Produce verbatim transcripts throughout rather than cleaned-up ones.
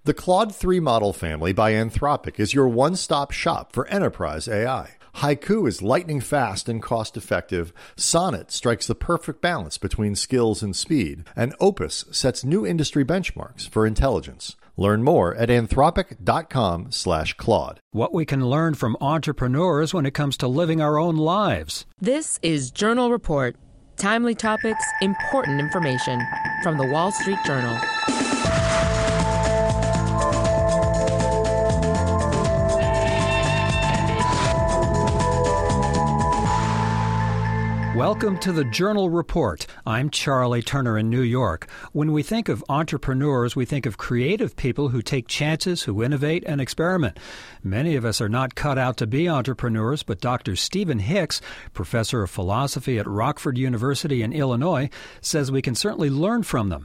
The Claude three model family by Anthropic is your one-stop shop for enterprise A I. Haiku is lightning fast and cost-effective, Sonnet strikes the perfect balance between skills and speed, and Opus sets new industry benchmarks for intelligence. Learn more at anthropic.com slash Claude. What we can learn from entrepreneurs when it comes to living our own lives. This is Journal Report. Timely topics, important information from the Wall Street Journal. Welcome to the Journal Report. I'm Charlie Turner in New York. When we think of entrepreneurs, we think of creative people who take chances, who innovate and experiment. Many of us are not cut out to be entrepreneurs, but Doctor Stephen Hicks, professor of philosophy at Rockford University in Illinois, says we can certainly learn from them.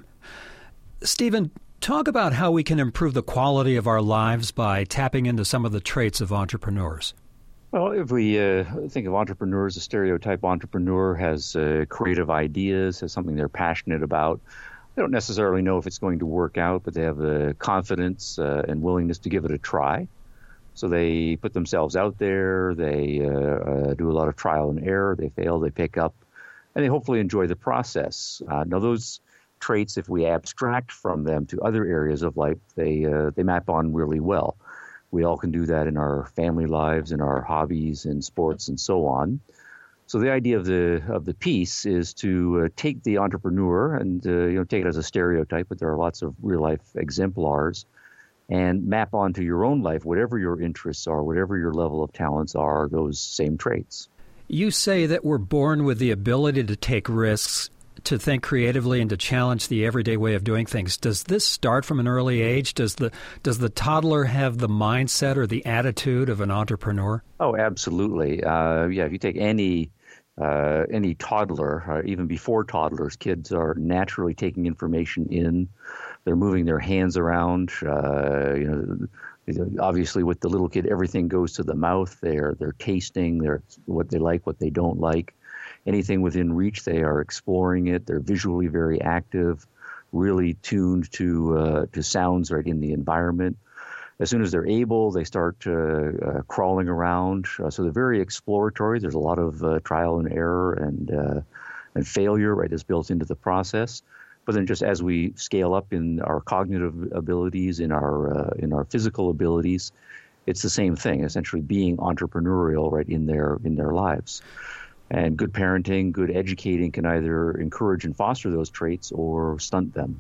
Stephen, talk about how we can improve the quality of our lives by tapping into some of the traits of entrepreneurs. Well, if we uh, think of entrepreneurs, a stereotype entrepreneur has uh, creative ideas, has something they're passionate about. They don't necessarily know if it's going to work out, but they have the confidence uh, and willingness to give it a try. So they put themselves out there, they uh, uh, do a lot of trial and error, they fail, they pick up, and they hopefully enjoy the process. Uh, now, those traits, if we abstract from them to other areas of life, they uh, they map on really well. We all can do that in our family lives, in our hobbies, in sports, and so on. So the idea of the of the piece is to uh, take the entrepreneur and uh, you know take it as a stereotype, but there are lots of real life exemplars, and map onto your own life, whatever your interests are, whatever your level of talents are, those same traits. You say that we're born with the ability to take risks, to think creatively, and to challenge the everyday way of doing things. Does this start from an early age? Does the does the toddler have the mindset or the attitude of an entrepreneur? Oh, absolutely. Uh, yeah, if you take any uh, any toddler, uh, even before toddlers, kids are naturally taking information in. They're moving their hands around. Uh, you know, obviously, with the little kid, everything goes to the mouth. They're they're tasting. They're what they like, what they don't like. Anything within reach, they are exploring it. They're visually very active, really tuned to uh, to sounds right in the environment. As soon as they're able, they start uh, uh, crawling around. Uh, so they're very exploratory. There's a lot of uh, trial and error and uh, and failure, right, is built into the process. But then, just as we scale up in our cognitive abilities, in our uh, in our physical abilities, it's the same thing. Essentially, being entrepreneurial, right, in their in their lives. And good parenting, good educating can either encourage and foster those traits or stunt them.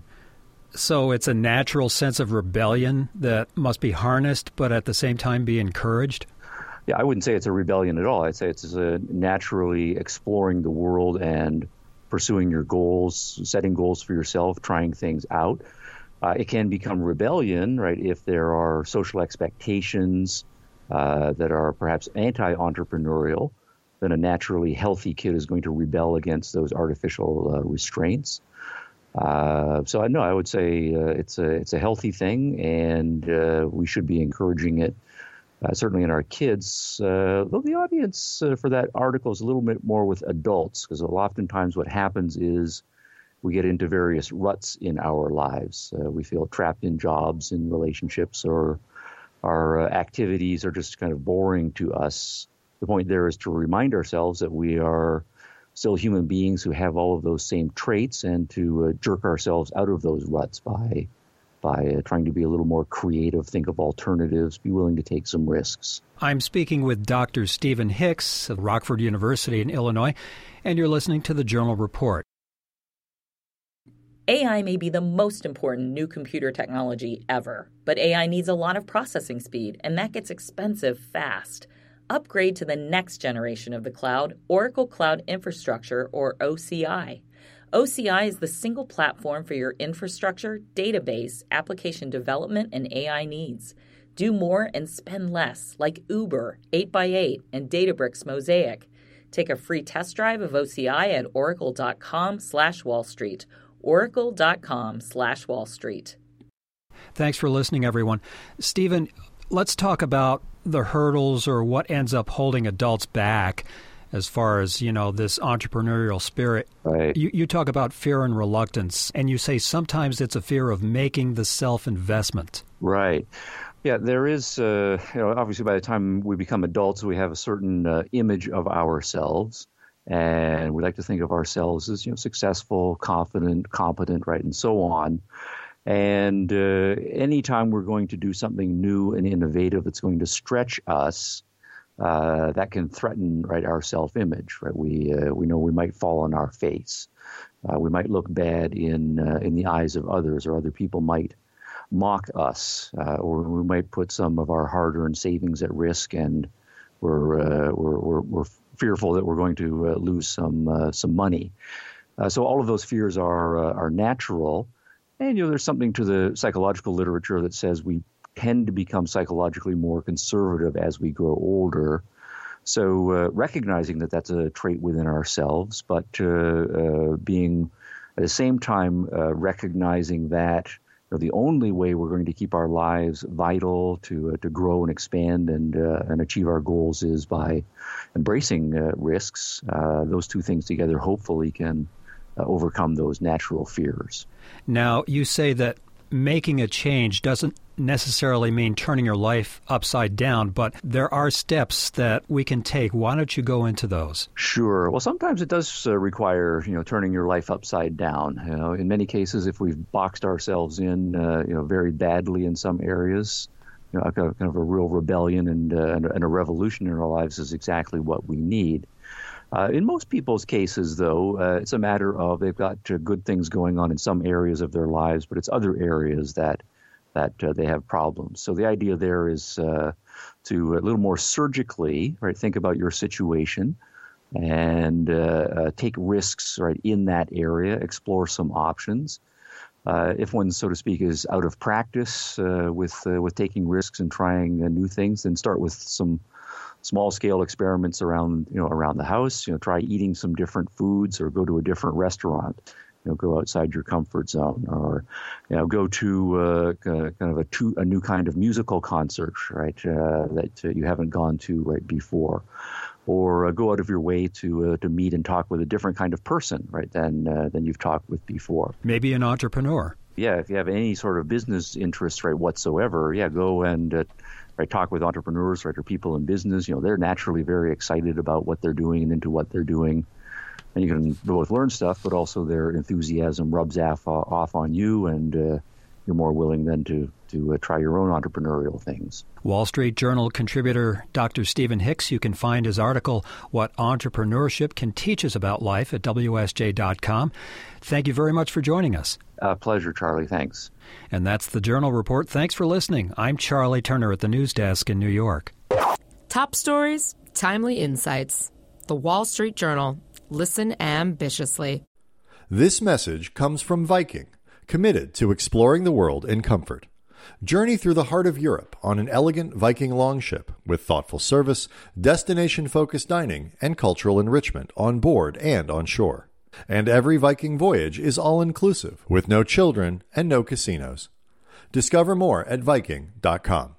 So it's a natural sense of rebellion that must be harnessed, but at the same time be encouraged? Yeah, I wouldn't say it's a rebellion at all. I'd say it's a naturally exploring the world and pursuing your goals, setting goals for yourself, trying things out. Uh, it can become rebellion, right, if there are social expectations uh, that are perhaps anti-entrepreneurial. Then a naturally healthy kid is going to rebel against those artificial uh, restraints. Uh, so I know I would say uh, it's a it's a healthy thing, and uh, we should be encouraging it. Uh, certainly in our kids, uh, though the audience uh, for that article is a little bit more with adults, because oftentimes what happens is we get into various ruts in our lives. Uh, we feel trapped in jobs, in relationships, or our uh, activities are just kind of boring to us. The point there is to remind ourselves that we are still human beings who have all of those same traits, and to uh, jerk ourselves out of those ruts by by uh, trying to be a little more creative, think of alternatives, be willing to take some risks. I'm speaking with Doctor Stephen Hicks of Rockford University in Illinois, and you're listening to the Journal Report. A I may be the most important new computer technology ever, but A I needs a lot of processing speed, and that gets expensive fast. Upgrade to the next generation of the cloud, Oracle Cloud Infrastructure, or O C I. O C I is the single platform for your infrastructure, database, application development, and A I needs. Do more and spend less, like Uber, eight by eight, and Databricks Mosaic. Take a free test drive of O C I at oracle.com slash Wall Street. oracle.com slash Wall Street. Thanks for listening, everyone. Stephen, let's talk about the hurdles or what ends up holding adults back as far as, you know, this entrepreneurial spirit. Right. You, you talk about fear and reluctance, and you say sometimes it's a fear of making the self-investment. Right. Yeah, there is, uh, you know, obviously by the time we become adults, we have a certain uh, image of ourselves. And we like to think of ourselves as, you know, successful, confident, competent, right, and so on. And uh, anytime we're going to do something new and innovative that's going to stretch us, uh, that can threaten, right, our self-image. Right, we uh, we know we might fall on our face, uh, we might look bad in uh, in the eyes of others, or other people might mock us, uh, or we might put some of our hard-earned savings at risk, and we're uh, we're, we're we're fearful that we're going to uh, lose some uh, some money. Uh, so all of those fears are uh, are natural. And, you know, there's something to the psychological literature that says we tend to become psychologically more conservative as we grow older. So uh, recognizing that that's a trait within ourselves, but uh, uh, being at the same time uh, recognizing that, you know, the only way we're going to keep our lives vital to uh, to grow and expand and uh, and achieve our goals is by embracing uh, risks. Uh, those two things together hopefully can Uh, overcome those natural fears. Now, you say that making a change doesn't necessarily mean turning your life upside down, but there are steps that we can take. Why don't you go into those? Sure. Well, sometimes it does uh, require, you know, turning your life upside down. You know, in many cases, if we've boxed ourselves in, uh, you know, very badly in some areas, you know, kind of, kind of a real rebellion and, uh, and, and a revolution in our lives is exactly what we need. Uh, in most people's cases, though, uh, it's a matter of they've got uh, good things going on in some areas of their lives, but it's other areas that that uh, they have problems. So the idea there is uh, to a little more surgically, right, think about your situation and uh, uh, take risks, right, in that area, explore some options. Uh, if one, so to speak, is out of practice uh, with uh, with taking risks and trying uh, new things, then start with some small-scale experiments around, you know, around the house. You know, try eating some different foods, or go to a different restaurant. You know, go outside your comfort zone, or, you know, go to uh, kind of a, two, a new kind of musical concert, right, uh, that uh, you haven't gone to right before, or uh, go out of your way to uh, to meet and talk with a different kind of person, right, than uh, than you've talked with before. Maybe an entrepreneur. Yeah, if you have any sort of business interest, right, whatsoever, yeah, go and uh, right, talk with entrepreneurs, right, or people in business. You know, they're naturally very excited about what they're doing and into what they're doing. And you can both learn stuff, but also their enthusiasm rubs off, off on you, and uh, you're more willing then to, to uh, try your own entrepreneurial things. Wall Street Journal contributor Doctor Stephen Hicks. You can find his article, What Entrepreneurship Can Teach Us About Life, at W S J dot com. Thank you very much for joining us. Uh, pleasure, Charlie. Thanks. And that's the Journal Report. Thanks for listening. I'm Charlie Turner at the news desk in New York. Top stories, timely insights. The Wall Street Journal. Listen ambitiously. This message comes from Viking, committed to exploring the world in comfort. Journey through the heart of Europe on an elegant Viking longship with thoughtful service, destination-focused dining, and cultural enrichment on board and on shore. And every Viking voyage is all-inclusive, with no children and no casinos. Discover more at Viking dot com.